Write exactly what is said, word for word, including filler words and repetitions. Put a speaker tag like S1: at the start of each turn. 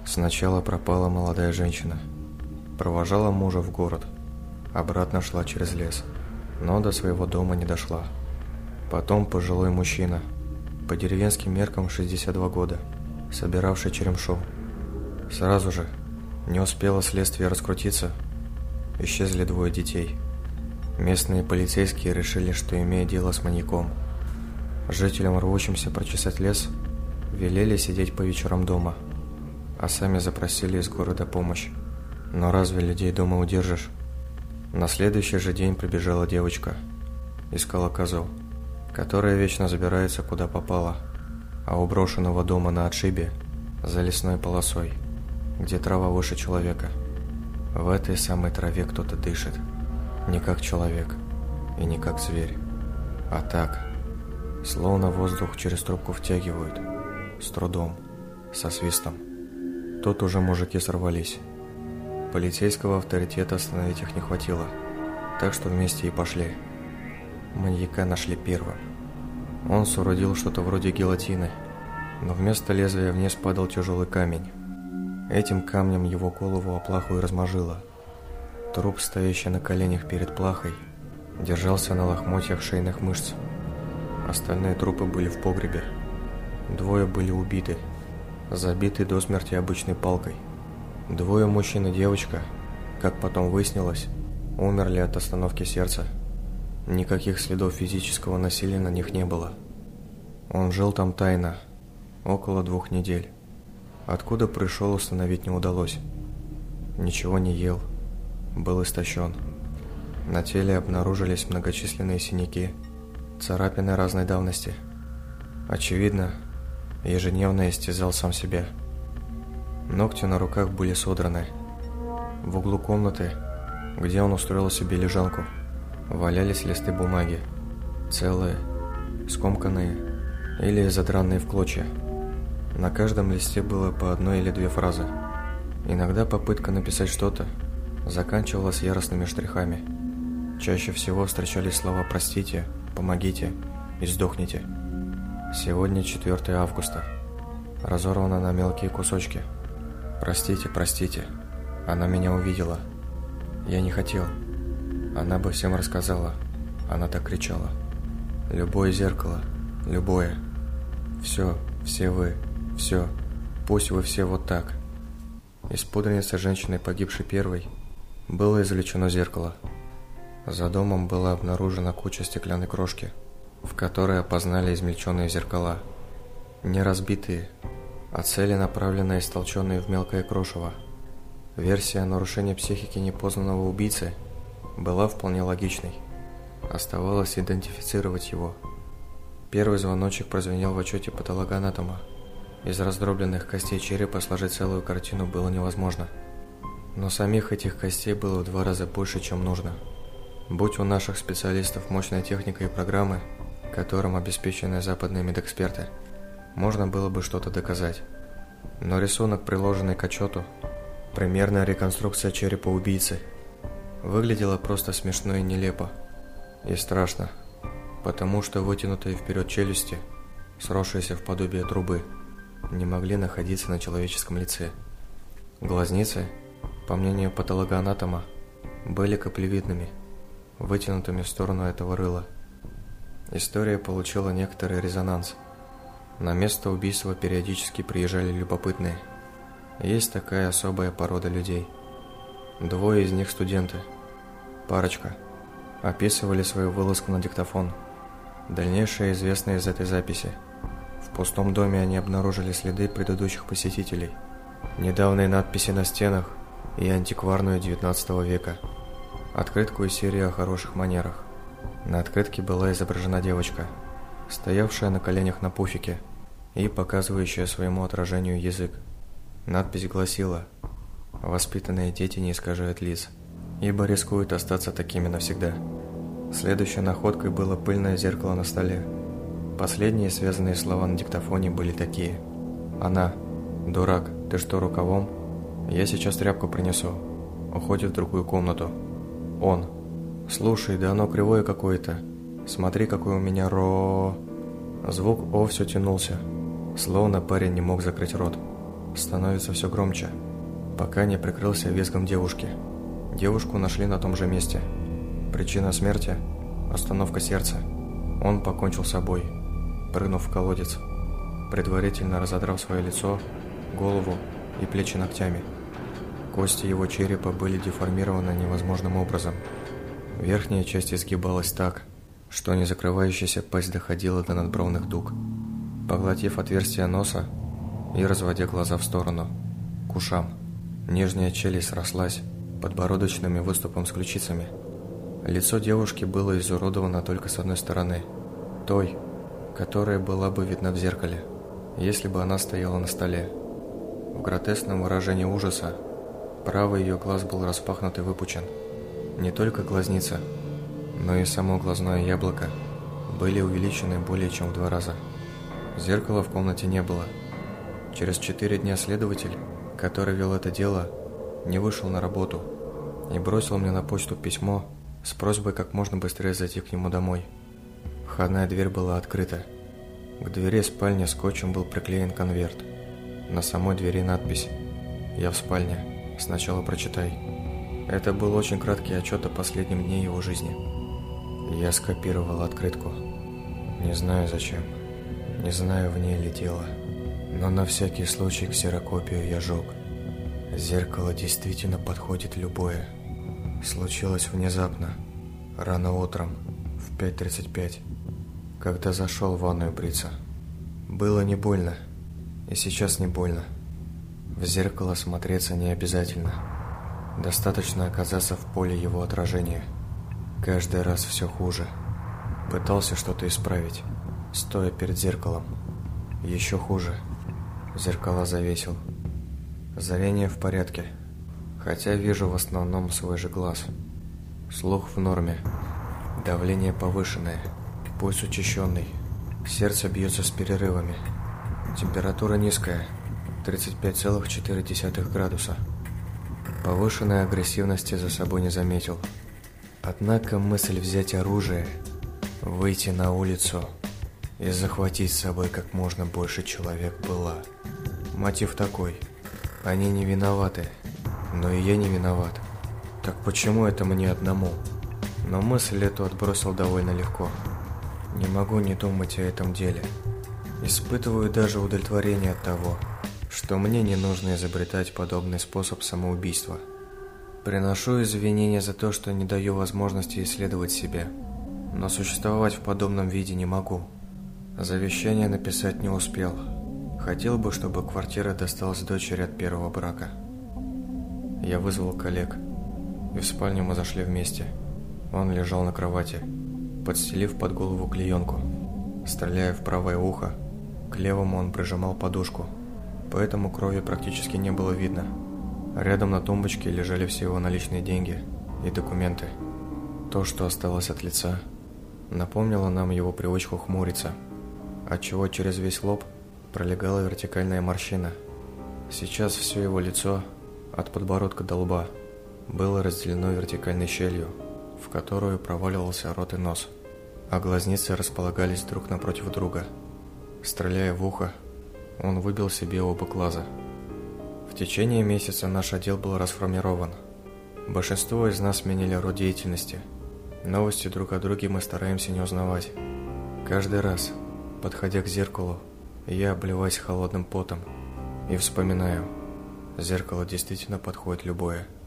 S1: Сначала пропала молодая женщина. Провожала мужа в город. Обратно шла через лес, но до своего дома не дошла. Потом пожилой мужчина, по деревенским меркам шестьдесят два года, собиравший черемшу. Сразу же, не успело следствие раскрутиться, исчезли двое детей. Местные полицейские решили, что имеют дело с маньяком. Жителям, рвущимся прочесать лес, велели сидеть по вечерам дома, а сами запросили из города помощь. Но разве людей дома удержишь? На следующий же день прибежала девочка. Искала козу, которая вечно забирается куда попало, а у брошенного дома на отшибе, за лесной полосой, где трава выше человека. В этой самой траве кто-то дышит. Не как человек и не как зверь, а так, словно воздух через трубку втягивают, с трудом, со свистом. Тут уже мужики сорвались. Полицейского авторитета остановить их не хватило, так что вместе и пошли. Маньяка нашли первым. Он соорудил что-то вроде гильотины, но вместо лезвия вниз падал тяжелый камень. Этим камнем его голову о плаху и размажило. Труп, стоящий на коленях перед плахой, держался на лохмотьях шейных мышц. Остальные трупы были в погребе. Двое были убиты, забиты до смерти обычной палкой. Двое мужчин и девочка, как потом выяснилось, умерли от остановки сердца. Никаких следов физического насилия на них не было. Он жил там тайно, около двух недель. Откуда пришел, установить не удалось. Ничего не ел, был истощен. На теле обнаружились многочисленные синяки, царапины разной давности. Очевидно, ежедневно истязал сам себя. Ногти на руках были содраны. В углу комнаты, где он устроил себе лежанку, валялись листы бумаги, целые, скомканные или задранные в клочья. На каждом листе было по одной или две фразы. Иногда попытка написать что-то заканчивалась яростными штрихами. Чаще всего встречались слова «простите», «помогите» и «сдохните». Сегодня четвёртое августа. Разорвано на мелкие кусочки. «Простите, простите, она меня увидела. Я не хотел. Она бы всем рассказала. Она так кричала. Любое зеркало, любое. Все, все вы, все. Пусть вы все вот так». Из пудреницы женщины, погибшей первой, было извлечено зеркало. За домом была обнаружена куча стеклянной крошки, в которой опознали измельченные зеркала. Не разбитые, а целенаправленно истолченные в мелкое крошево. Версия нарушения психики непознанного убийцы была вполне логичной. Оставалось идентифицировать его. Первый звоночек прозвенел в отчете патологоанатома. Из раздробленных костей черепа сложить целую картину было невозможно. Но самих этих костей было в два раза больше, чем нужно. Будь у наших специалистов мощная техника и программы, которым обеспечены западные медэксперты, можно было бы что-то доказать. Но рисунок, приложенный к отчету, примерная реконструкция черепа убийцы, выглядела просто смешно и нелепо. И страшно, потому что вытянутые вперед челюсти, сросшиеся в подобие трубы, не могли находиться на человеческом лице. Глазницы, по мнению патологоанатома, были каплевидными, вытянутыми в сторону этого рыла. История получила некоторый резонанс. На место убийства периодически приезжали любопытные. Есть такая особая порода людей. Двое из них студенты. Парочка. Описывали свою вылазку на диктофон. Дальнейшее известно из этой записи. В пустом доме они обнаружили следы предыдущих посетителей, недавние надписи на стенах и антикварную девятнадцатого века. Открытку и серию о хороших манерах. На открытке была изображена девочка, стоявшая на коленях на пуфике и показывающая своему отражению язык. Надпись гласила: «Воспитанные дети не искажают лиц, ибо рискуют остаться такими навсегда». Следующей находкой было пыльное зеркало на столе. Последние связанные слова на диктофоне были такие: «Она, дурак, ты что, рукавом? Я сейчас тряпку принесу». Уходит в другую комнату. Он: «Слушай, да оно кривое какое-то. Смотри, какой у меня ро...» Звук «о» все тянулся, словно парень не мог закрыть рот. становится все громче, пока не прикрылся визгом девушки. Девушку нашли на том же месте. Причина смерти – остановка сердца. Он покончил с собой, прыгнув в колодец, предварительно разодрав свое лицо, голову и плечи ногтями. Кости его черепа были деформированы невозможным образом. Верхняя часть изгибалась так, что незакрывающаяся пасть доходила до надбровных дуг. Поглотив отверстие носа и разводя глаза в сторону, к ушам, нижняя челюсть срослась подбородочными выступом с ключицами. Лицо девушки было изуродовано только с одной стороны, той, которая была бы видна в зеркале, если бы она стояла на столе. В гротескном выражении ужаса правый ее глаз был распахнут и выпучен. Не только глазница, но и само глазное яблоко были увеличены более чем в два раза. Зеркала в комнате не было. Через четыре дня следователь, который вел это дело, не вышел на работу и бросил мне на почту письмо с просьбой как можно быстрее зайти к нему домой. Входная дверь была открыта. К двери спальни скотчем был приклеен конверт. На самой двери надпись «Я в спальне. Сначала прочитай». Это был очень краткий отчет о последнем дне его жизни. Я скопировал открытку. Не знаю зачем, не знаю, в ней ли дело, но на всякий случай ксерокопию я жег. Зеркало действительно подходит любое. Случилось внезапно, рано утром, в пять тридцать пять, когда зашел в ванную бриться. Было не больно, и сейчас не больно. В зеркало смотреться не обязательно. Достаточно оказаться в поле его отражения. Каждый раз все хуже. Пытался что-то исправить, стоя перед зеркалом. Еще хуже. Зеркала завесил. Зрение в порядке, хотя вижу в основном свой же глаз. Слух в норме. Давление повышенное, пульс учащенный. Сердце бьется с перерывами. Температура низкая, тридцать пять целых четыре десятых градуса. Повышенной агрессивности за собой не заметил. Однако мысль взять оружие, выйти на улицу и захватить с собой как можно больше человек была. Мотив такой: они не виноваты, но и я не виноват. Так почему это мне одному? Но мысль эту отбросил довольно легко. Не могу не думать о этом деле. Испытываю даже удовлетворение от того, что мне не нужно изобретать подобный способ самоубийства. Приношу извинения за то, что не даю возможности исследовать себя, но существовать в подобном виде не могу. Завещание написать не успел. Хотел бы, чтобы квартира досталась дочери от первого брака. Я вызвал коллег, и в спальню мы зашли вместе. Он лежал на кровати, подстелив под голову клеенку. Стреляя в правое ухо, к левому он прижимал подушку, поэтому крови практически не было видно. Рядом на тумбочке лежали все его наличные деньги и документы. То, что осталось от лица, напомнило нам его привычку хмуриться, отчего через весь лоб пролегала вертикальная морщина. Сейчас все его лицо, от подбородка до лба, было разделено вертикальной щелью, в которую проваливался рот и нос, а глазницы располагались друг напротив друга. Стреляя в ухо, он выбил себе оба глаза. В течение месяца наш отдел был расформирован. Большинство из нас сменили род деятельности. Новости друг о друге мы стараемся не узнавать. Каждый раз, подходя к зеркалу, я обливаюсь холодным потом и вспоминаю: зеркало действительно подходит любое.